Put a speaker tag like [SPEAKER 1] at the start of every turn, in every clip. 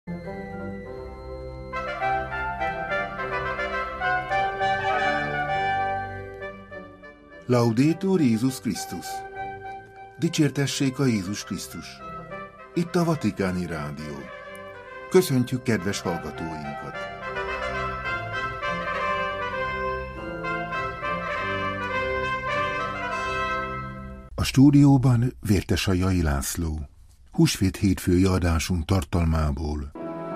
[SPEAKER 1] Laudetur Jézus Krisztus! Dicsértessék a Jézus Krisztus! Itt a Vatikáni Rádió. Köszöntjük kedves hallgatóinkat! A stúdióban Vértesajai László. Húsvét hétfői adásunk tartalmából.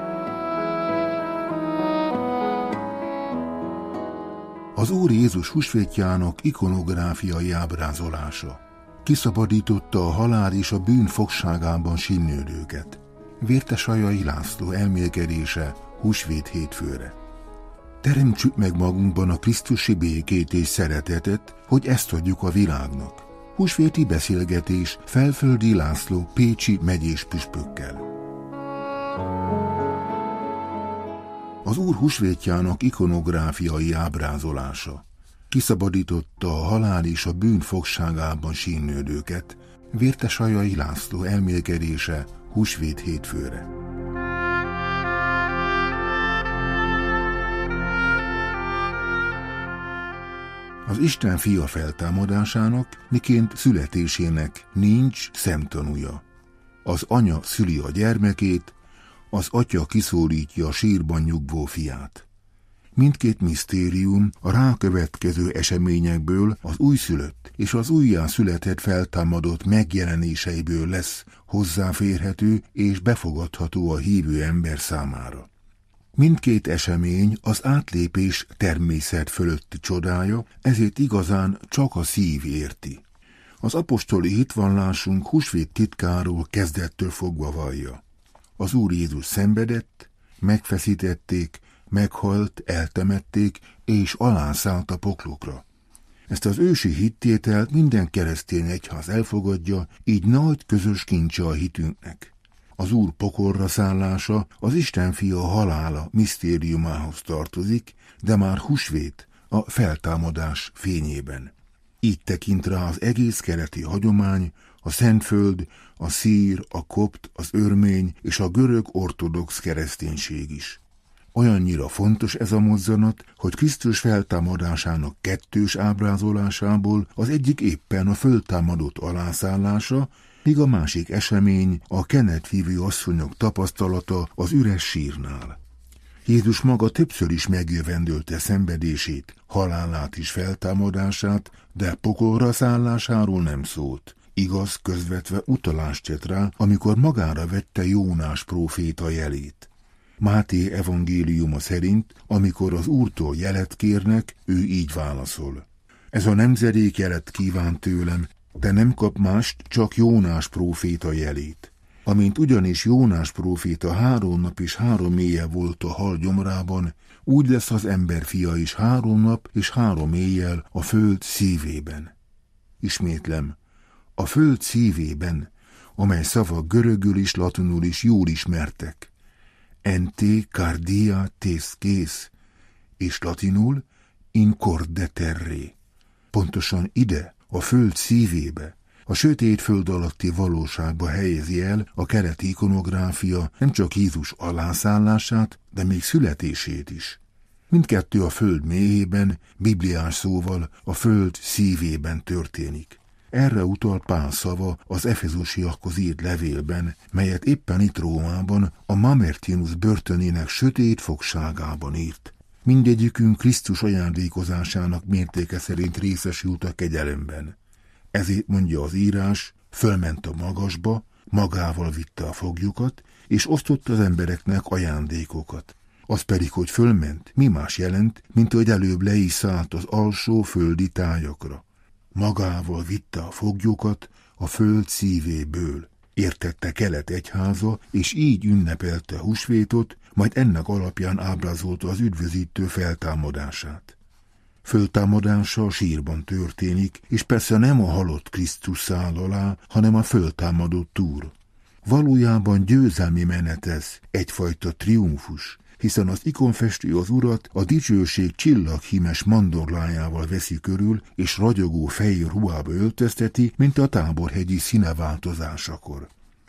[SPEAKER 1] Az Úr Jézus húsvétjának ikonográfiai ábrázolása. Kiszabadította a halál és a bűn fogságában sinnődőket. Vértesajai László elmélkedése húsvét hétfőre. Teremtsük meg magunkban a krisztusi békét és szeretetet, hogy ezt adjuk a világnak. Húsvéti beszélgetés Felföldi László pécsi megyés püspökkel. Az Úr húsvétjának ikonográfiai ábrázolása. Kiszabadította a halál és a bűn fogságában sinnődőket. Vértesajai László elmélkedése húsvét hétfőre. Az Isten fia feltámadásának, miként születésének nincs szemtanúja. Az anya szüli a gyermekét, az atya kiszólítja a sírban nyugvó fiát. Mindkét misztérium a rákövetkező eseményekből, az újszülött és az újjászületett feltámadott megjelenéseiből lesz hozzáférhető és befogadható a hívő ember számára. Mindkét esemény az átlépés természet fölötti csodája, ezért igazán csak a szív érti. Az apostoli hitvallásunk húsvét titkáról kezdettől fogva vallja. Az Úr Jézus szenvedett, megfeszítették, meghalt, eltemették, és alászállt a poklokra. Ezt az ősi hittételt minden keresztény egyház elfogadja, így nagy közös kincse a hitünknek. Az Úr pokolra szállása az Isten fia halála misztériumához tartozik, de már húsvét a feltámadás fényében. Így tekint rá az egész keleti hagyomány, a Szentföld, a szír, a kopt, az örmény és a görög ortodox kereszténység is. Olyannyira fontos ez a mozzanat, hogy Krisztus feltámadásának kettős ábrázolásából az egyik éppen a föltámadott alászállása, míg a másik esemény a kenetvívő asszonyok tapasztalata az üres sírnál. Jézus maga többször is megjövendölte szenvedését, halálát és feltámadását, de pokolra szállásáról nem szólt. Igaz, közvetve utalást tett rá, amikor magára vette Jónás próféta jelét. Máté evangéliuma szerint, amikor az Úrtól jelet kérnek, ő így válaszol. Ez a nemzedék jelet kíván tőlem, de nem kap mást, csak Jónás próféta jelét. Amint ugyanis Jónás próféta 3 nap és 3 éjjel volt a hal gyomrában, úgy lesz az emberfia is 3 nap és 3 éjjel a föld szívében. Ismétlem, a föld szívében, amely szavak görögül is, latinul is jól ismertek. Ente cardia tes ques, és latinul in corde terre. Pontosan ide, a föld szívébe, a sötét föld alatti valóságba helyezi el a keleti ikonográfia nem csak Jézus alászállását, de még születését is. Mindkettő a föld mélyében, bibliás szóval a föld szívében történik. Erre utal Pál szava az efezusiakhoz írt levélben, melyet éppen itt Rómában a Mamertinus börtönének sötét fogságában írt. Mindegyikünk Krisztus ajándékozásának mértéke szerint részesült a kegyelemben. Ezért mondja az írás, fölment a magasba, magával vitte a foglyokat, és osztott az embereknek ajándékokat. Az pedig, hogy fölment, mi más jelent, mint hogy előbb le is szállt az alsó földi tájakra. Magával vitte a foglyokat a föld szívéből. Értette Kelet egyháza, és így ünnepelte húsvétot, majd ennek alapján ábrázolta az üdvözítő feltámadását. Föltámadása a sírban történik, és persze nem a halott Krisztus száll alá, hanem a föltámadott Úr. Valójában győzelmi menet ez, egyfajta triumfus, hiszen az ikonfestő az Urat a dicsőség csillaghímes mandorlájával veszi körül, és ragyogó fehér ruhába öltözteti, mint a Táborhegyi színeváltozásakor.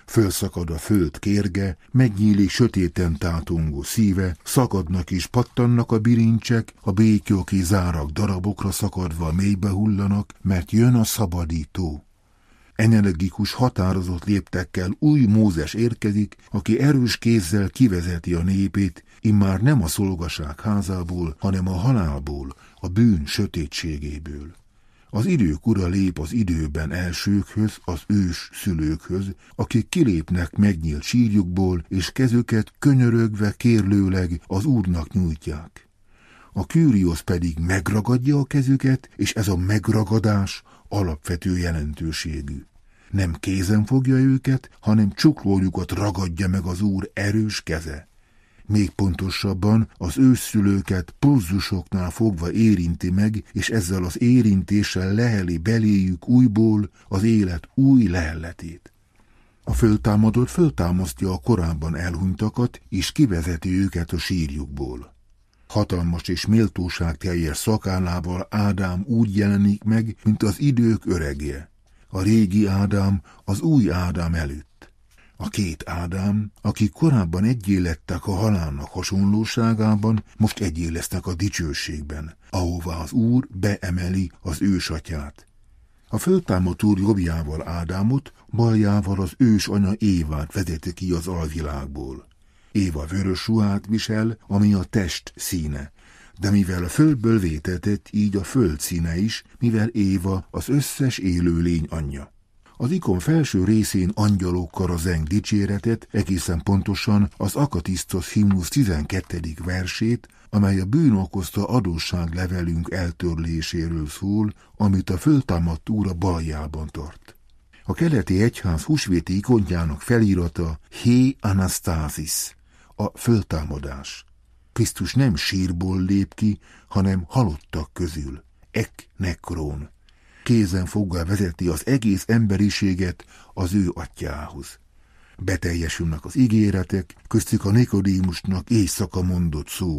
[SPEAKER 1] Fölszakad a föld kérge, megnyílik sötéten tátongó szíve, szakadnak és pattannak a bilincsek, a béklyok és zárak darabokra szakadva mélybe hullanak, mert jön a szabadító. Energikus, határozott léptekkel új Mózes érkezik, aki erős kézzel kivezeti a népét, immár nem a szolgaság házából, hanem a halálból, a bűn sötétségéből. Az idők ura lép az időben elsőkhöz, az ős szülőkhöz, akik kilépnek megnyílt sírjukból, és kezüket könyörögve kérlőleg az Úrnak nyújtják. A Kűriosz pedig megragadja a kezüket, és ez a megragadás alapvető jelentőségű. Nem kézen fogja őket, hanem csuklójukat ragadja meg az Úr erős keze. Még pontosabban az ősszülőket pulzusoknál fogva érinti meg, és ezzel az érintéssel leheli beléjük újból az élet új lehelletét. A föltámadott föltámasztja a korábban elhunytakat, és kivezeti őket a sírjukból. Hatalmas és méltóságteljes szakállával Ádám úgy jelenik meg, mint az idők öregje. A régi Ádám az új Ádám előtt. A két Ádám, akik korábban egyé lettek a halálnak hasonlóságában, most egyé lesznek a dicsőségben, ahová az Úr beemeli az ősatyát. A föltámadt Úr jobbjával Ádámot, baljával az ősanya Évát vezeti ki az alvilágból. Éva vörös ruhát visel, ami a test színe, de mivel a földből vétetett, így a föld színe is, mivel Éva az összes élőlény anyja. Az ikon felső részén angyalokkal zeng dicséretet, egészen pontosan az Akatisztosz himnusz 12. versét, amely a bűn okozta adósságlevelünk eltörléséről szól, amit a föltámadt Úr a baljában tart. A keleti egyház húsvéti ikontjának felirata Hé Anasztázis, a föltámadás. Krisztus nem sírból lép ki, hanem halottak közül, ek nekron. Kézen fogva vezeti az egész emberiséget az ő atyához. Beteljesülnek az ígéretek, köztük a Nikodémusnak éjszaka mondott szó.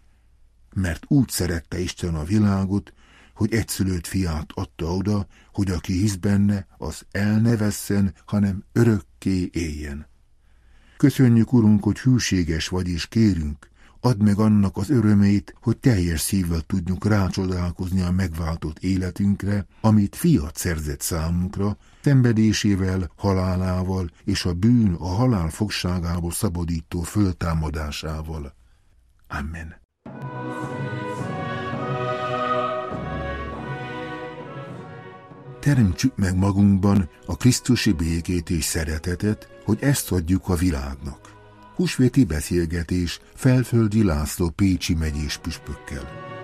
[SPEAKER 1] Mert úgy szerette Isten a világot, hogy egyszülött fiát adta oda, hogy aki hisz benne, az el ne vesszen, hanem örökké éljen. Köszönjük, Urunk, hogy hűséges vagy, és kérünk, add meg annak az örömét, hogy teljes szívvel tudjunk rácsodálkozni a megváltott életünkre, amit fiat szerzett számunkra, szenvedésével, halálával és a bűn a halál fogságából szabadító föltámadásával. Amen. Teremtsük meg magunkban a krisztusi békét és szeretetet, hogy ezt adjuk a világnak. Húsvéti beszélgetés Felföldi László pécsi megyés püspökkel.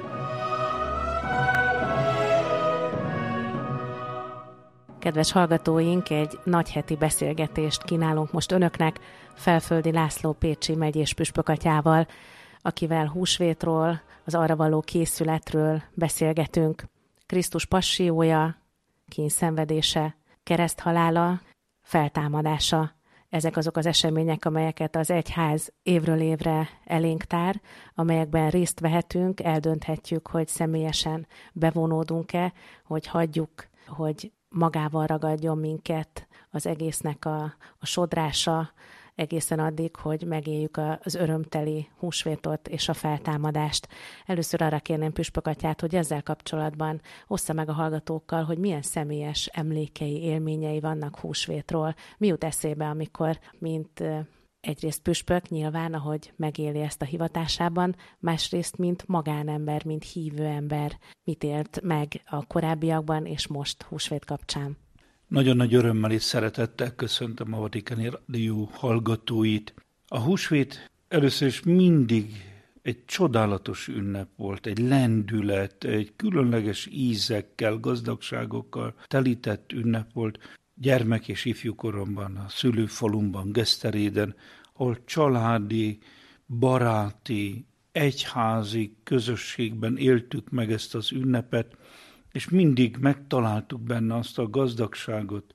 [SPEAKER 2] Kedves hallgatóink, egy nagyheti beszélgetést kínálunk most önöknek Felföldi László pécsi megyés püspökatyával, akivel húsvétról, az arra való készületről beszélgetünk. Krisztus passziója, kínszenvedése, kereszthalála, feltámadása. Ezek azok az események, amelyeket az egyház évről évre elénk tár, amelyekben részt vehetünk, eldönthetjük, hogy személyesen bevonódunk-e, hogy hagyjuk, hogy magával ragadjon minket az egésznek a sodrása, egészen addig, hogy megéljük az örömteli húsvétot és a feltámadást. Először arra kérném püspökatyát, hogy ezzel kapcsolatban ossza meg a hallgatókkal, hogy milyen személyes emlékei, élményei vannak húsvétról. Mi jut eszébe, amikor, mint egyrészt püspök, nyilván, ahogy megéli ezt a hivatásában, másrészt, mint magánember, mint hívő ember, mit élt meg a korábbiakban és most húsvét kapcsán.
[SPEAKER 3] Nagyon nagy örömmel és szeretettel köszöntöm a Vatikáni Rádió hallgatóit. A húsvét először is mindig egy csodálatos ünnep volt, egy lendület, egy különleges ízekkel, gazdagságokkal telített ünnep volt. Gyermek és ifjúkoromban, a szülőfalumban, Geszteréden, ahol családi, baráti, egyházi közösségben éltük meg ezt az ünnepet, és mindig megtaláltuk benne azt a gazdagságot,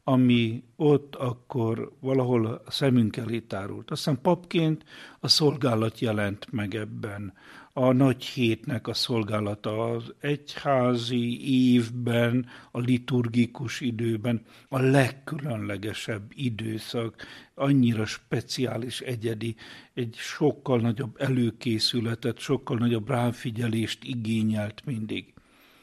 [SPEAKER 3] ami ott akkor valahol a szemünk elé tárult. Aztán papként a szolgálat jelent meg ebben. A nagy hétnek a szolgálata az egyházi évben, a liturgikus időben a legkülönlegesebb időszak, annyira speciális, egyedi, egy sokkal nagyobb előkészületet, sokkal nagyobb ráfigyelést igényelt mindig.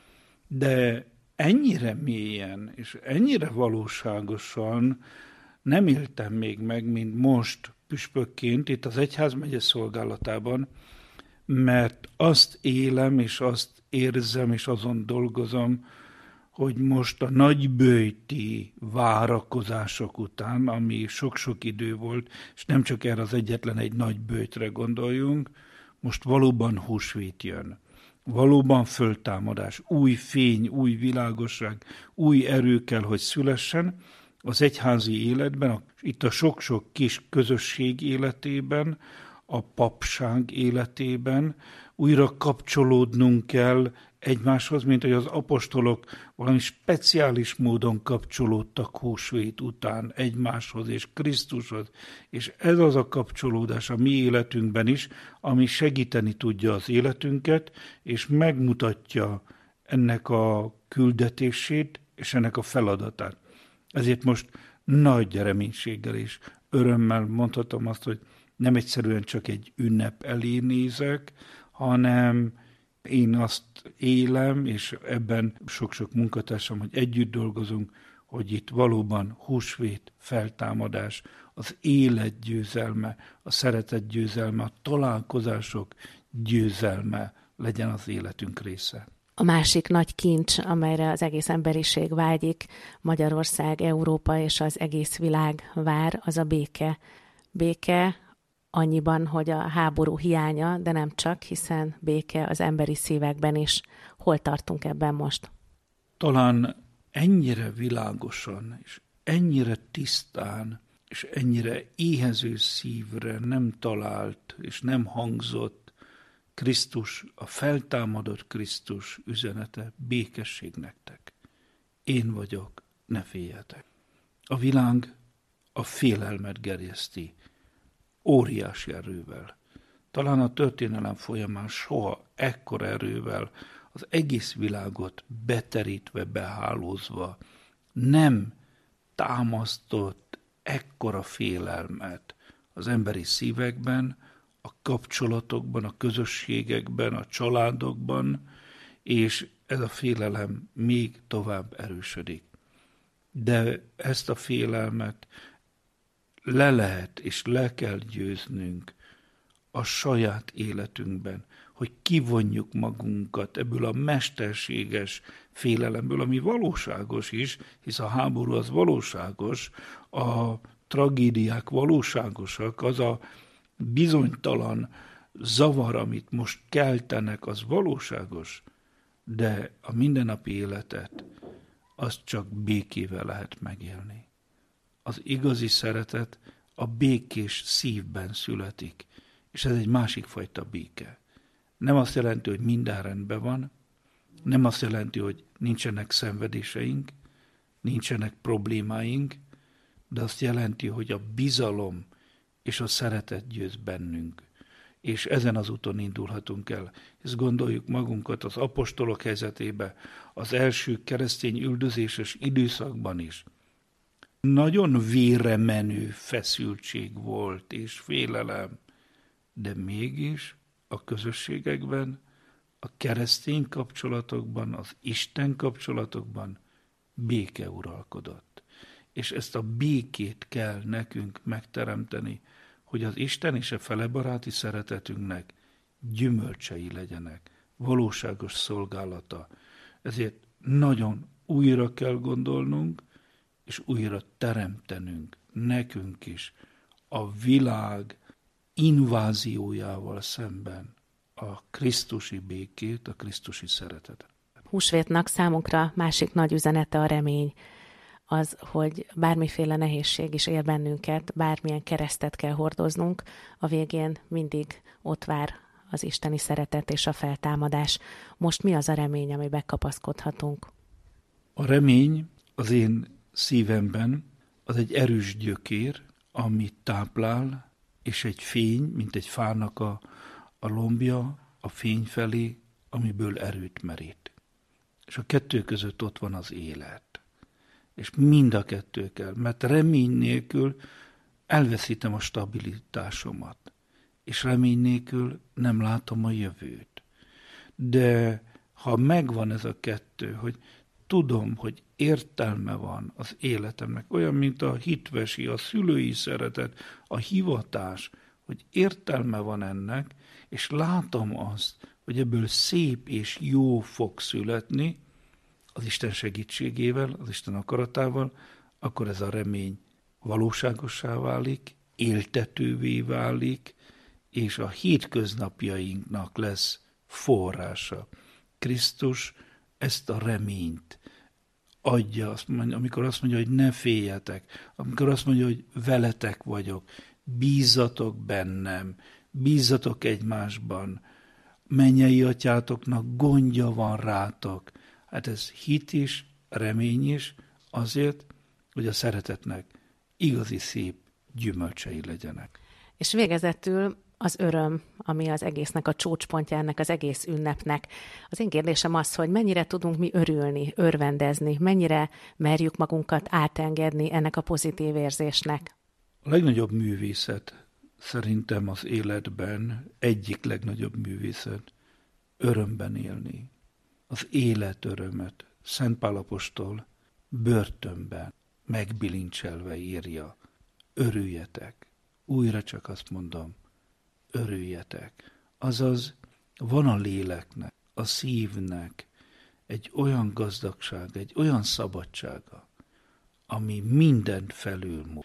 [SPEAKER 3] De ennyire mélyen és ennyire valóságosan nem éltem még meg, mint most püspökként itt az egyházmegye szolgálatában, mert azt élem, és azt érzem, és azon dolgozom, hogy most a nagyböjti várakozások után, ami sok-sok idő volt, és nem csak erre az egyetlen egy nagyböjtre gondoljunk, most valóban húsvét jön. Valóban föltámadás, új fény, új világosság, új erő kell, hogy szülessen az egyházi életben, itt a sok-sok kis közösség életében, a papság életében, újra kapcsolódnunk kell egymáshoz, mint hogy az apostolok valami speciális módon kapcsolódtak húsvét után egymáshoz és Krisztushoz. És ez az a kapcsolódás a mi életünkben is, ami segíteni tudja az életünket, és megmutatja ennek a küldetését és ennek a feladatát. Ezért most nagy reménységgel és örömmel mondhatom azt, hogy nem egyszerűen csak egy ünnep elé nézek, hanem én azt élem, és ebben sok-sok munkatársam, hogy együtt dolgozunk, hogy itt valóban húsvét, feltámadás, az élet győzelme, a szeretet győzelme, a találkozások győzelme legyen az életünk része.
[SPEAKER 2] A másik nagy kincs, amelyre az egész emberiség vágyik, Magyarország, Európa és az egész világ vár, az a béke. Béke annyiban, hogy a háború hiánya, de nem csak, hiszen béke az emberi szívekben is. Hol tartunk ebben most?
[SPEAKER 3] Talán ennyire világosan, és ennyire tisztán, és ennyire éhező szívre nem talált, és nem hangzott Krisztus, a feltámadott Krisztus üzenete: békesség nektek. Én vagyok, ne féljetek. A világ a félelmet gerjeszti, óriási erővel. Talán a történelem folyamán soha ekkora erővel az egész világot beterítve, behálózva nem támasztott ekkora félelmet az emberi szívekben, a kapcsolatokban, a közösségekben, a családokban, és ez a félelem még tovább erősödik. De ezt a félelmet le lehet és le kell győznünk a saját életünkben, hogy kivonjuk magunkat ebből a mesterséges félelemből, ami valóságos is, hisz a háború az valóságos, a tragédiák valóságosak, az a bizonytalan zavar, amit most keltenek, az valóságos, de a mindennapi életet azt csak békével lehet megélni. Az igazi szeretet a békés szívben születik, és ez egy másik fajta béke. Nem azt jelenti, hogy minden rendben van, nem azt jelenti, hogy nincsenek szenvedéseink, nincsenek problémáink, de azt jelenti, hogy a bizalom és a szeretet győz bennünk. És ezen az úton indulhatunk el. Ezt gondoljuk magunkat az apostolok helyzetébe, az első keresztény üldözéses időszakban is. Nagyon vérre menő feszültség volt és félelem, de mégis a közösségekben, a keresztény kapcsolatokban, az Isten kapcsolatokban béke uralkodott. És ezt a békét kell nekünk megteremteni, hogy az Isten és a felebaráti szeretetünknek gyümölcsei legyenek, valóságos szolgálata. Ezért nagyon újra kell gondolnunk, és újra teremtenünk nekünk is a világ inváziójával szemben a krisztusi békét, a krisztusi szeretetet.
[SPEAKER 2] Húsvétnak számunkra másik nagy üzenete a remény. Az, hogy bármiféle nehézség is ér bennünket, bármilyen keresztet kell hordoznunk, a végén mindig ott vár az isteni szeretet és a feltámadás. Most mi az a remény, amiben kapaszkodhatunk?
[SPEAKER 3] A remény az én szívemben, az egy erős gyökér, amit táplál, és egy fény, mint egy fának a lombja a fény felé, amiből erőt merít. És a kettő között ott van az élet. És mind a kettő kell, mert remény nélkül elveszítem a stabilitásomat, és remény nélkül nem látom a jövőt. De ha megvan ez a kettő, hogy tudom, hogy értelme van az életemnek, olyan, mint a hitvesi, a szülői szeretet, a hivatás, hogy értelme van ennek, és látom azt, hogy ebből szép és jó fog születni, az Isten segítségével, az Isten akaratával, akkor ez a remény valóságossá válik, éltetővé válik, és a hétköznapjainknak lesz forrása. Krisztus ezt a reményt adja, amikor azt mondja, hogy ne féljetek, amikor azt mondja, hogy veletek vagyok, bízzatok bennem, bízzatok egymásban, mennyei atyátoknak gondja van rátok. Hát ez hit is, remény is, azért, hogy a szeretetnek igazi szép gyümölcsei legyenek.
[SPEAKER 2] És végezetül az öröm, ami az egésznek a csúcspontja, ennek az egész ünnepnek. Az én kérdésem az, hogy mennyire tudunk mi örülni, örvendezni, mennyire merjük magunkat átengedni ennek a pozitív érzésnek.
[SPEAKER 3] A legnagyobb művészet szerintem az életben, egyik legnagyobb művészet, örömben élni. Az élet örömet Szent Pál apostol börtönben megbilincselve írja. Örüljetek. Újra csak azt mondom, örüljetek. Azaz van a léleknek, a szívnek egy olyan gazdagság, egy olyan szabadsága, ami mindent felülmúl.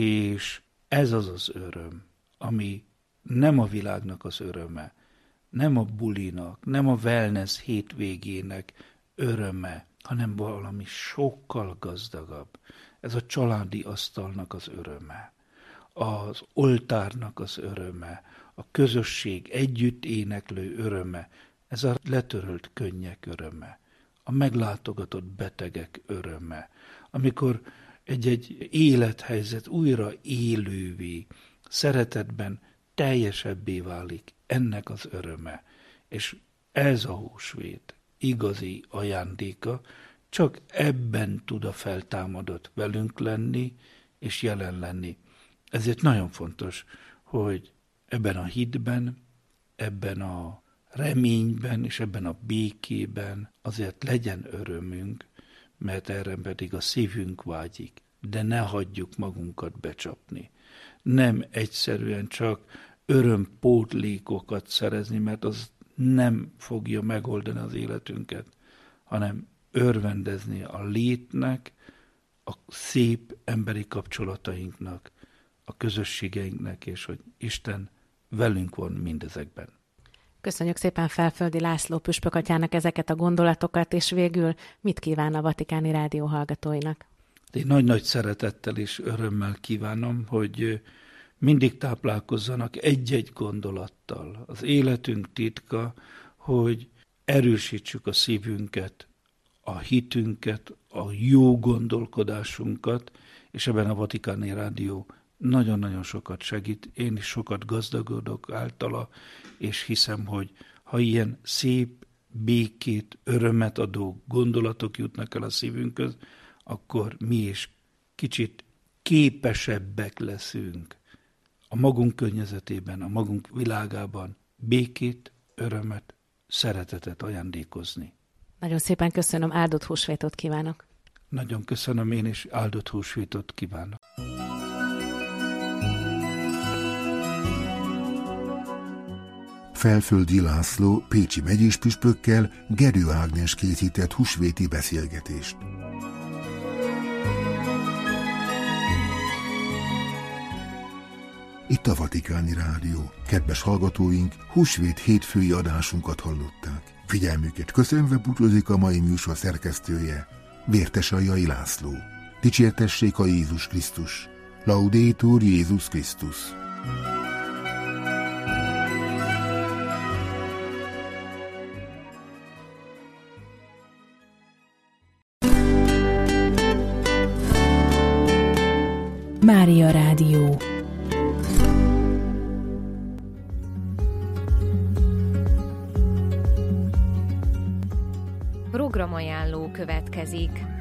[SPEAKER 3] És ez az az öröm, ami nem a világnak az öröme, nem a bulinak, nem a wellness hétvégének öröme, hanem valami sokkal gazdagabb. Ez a családi asztalnak az öröme, az oltárnak az öröme, a közösség együtt éneklő öröme, ez a letörölt könnyek öröme, a meglátogatott betegek öröme, amikor egy élethelyzet újra élővé, szeretetben teljesebbé válik, ennek az öröme. És ez a húsvét igazi ajándéka, csak ebben tud a feltámadott velünk lenni és jelen lenni. Ezért nagyon fontos, hogy ebben a hitben, ebben a reményben és ebben a békében azért legyen örömünk, mert erre pedig a szívünk vágyik, de ne hagyjuk magunkat becsapni. Nem egyszerűen csak örömpótlékokat szerezni, mert az nem fogja megoldani az életünket, hanem örvendezni a létnek, a szép emberi kapcsolatainknak, a közösségeinknek, és hogy Isten velünk van mindezekben.
[SPEAKER 2] Köszönjük szépen Felföldi László püspökatyának ezeket a gondolatokat, és végül mit kíván a Vatikáni Rádió hallgatóinak?
[SPEAKER 3] Én nagy-nagy szeretettel és örömmel kívánom, hogy mindig táplálkozzanak egy-egy gondolattal. Az életünk titka, hogy erősítsük a szívünket, a hitünket, a jó gondolkodásunkat, és ebben a Vatikáni Rádió nagyon-nagyon sokat segít. Én is sokat gazdagodok általa, és hiszem, hogy ha ilyen szép, békét, örömet adó gondolatok jutnak el a szívünkhöz, akkor mi is kicsit képesebbek leszünk a magunk környezetében, a magunk világában békét, örömet, szeretetet ajándékozni.
[SPEAKER 2] Nagyon szépen köszönöm, áldott húsvétot kívánok!
[SPEAKER 3] Nagyon köszönöm, én is áldott húsvétot kívánok!
[SPEAKER 1] Felföldi László pécsi megyéspüspökkel Gerő Ágnes készített húsvéti beszélgetést. Itt a Vatikáni Rádió. Kedves hallgatóink, húsvét hétfői adásunkat hallották. Figyelmüket köszönve búcsúzik a mai műsor szerkesztője, Vértesajai László. Dicsértessék a Jézus Krisztus. Laudetur Jézus Krisztus.
[SPEAKER 4] Mária Rádió.
[SPEAKER 5] Programajánló következik.